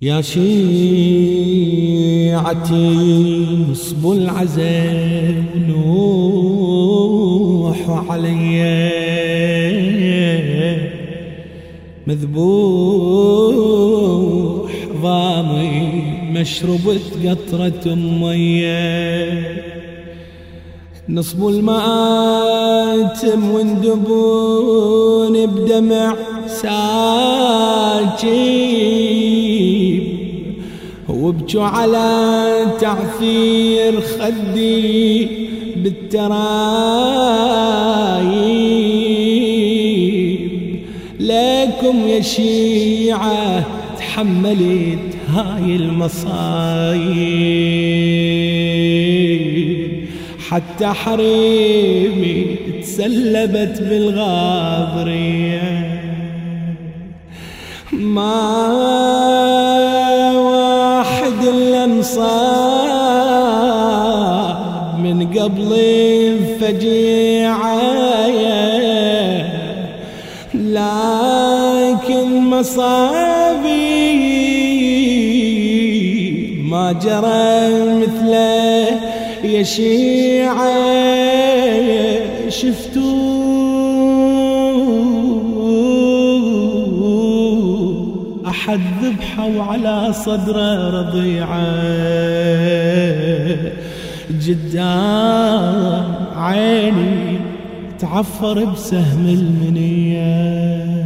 يا شيعتي نصبوا العزاء ونوحوا علي مذبوح ضامي مشربت قطرة مية نصبوا المآتم واندبون بدمع ساجيب وابجوا على تعثير خدي بالترايب لكم يا شيعة تحملت هاي المصايب حتى حريمي تسلبت بالغاضرية ما واحد إلا انصاب من قبل فجيعة لكن مصابي ما جرى مثله يا شيعة شفتوا أحد ذبحوا على صدره رضيعة قدام عيني تعفر بسهم المنية